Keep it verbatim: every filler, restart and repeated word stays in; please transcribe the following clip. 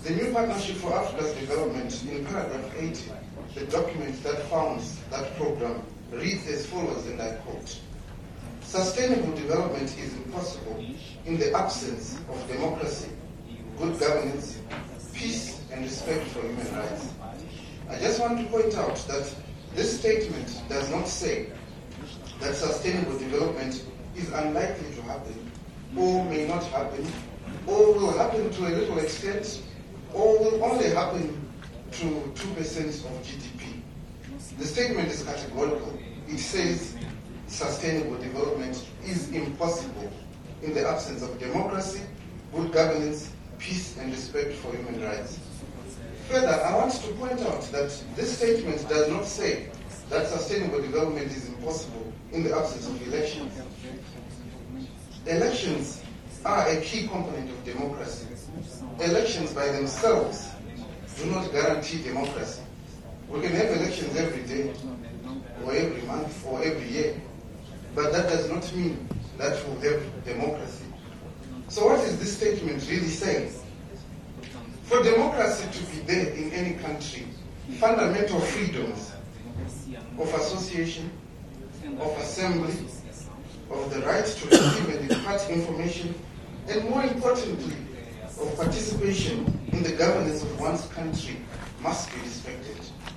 The New Partnership for Africa's Development, in paragraph eighty, the document that founds that program, reads as follows, and I quote, "Sustainable development is impossible in the absence of democracy, good governance, peace, and respect for human rights." I just want to point out that this statement does not say that sustainable development is unlikely to happen, or may not happen, or will happen to a little extent, or will only happen to two percent of G D P. The statement is categorical. It says sustainable development is impossible in the absence of democracy, good governance, peace, and respect for human rights. Further, I want to point out that this statement does not say that sustainable development is impossible in the absence of elections. Elections are a key component of democracy. Elections by themselves do not guarantee democracy. We can have elections every day, or every month, or every year, but that does not mean that we'll have democracy. So what is this statement really saying? For democracy to be there in any country, fundamental freedoms of association, of assembly, of the right to receive and impart information, and more importantly, of participation in the governance of one's country must be respected.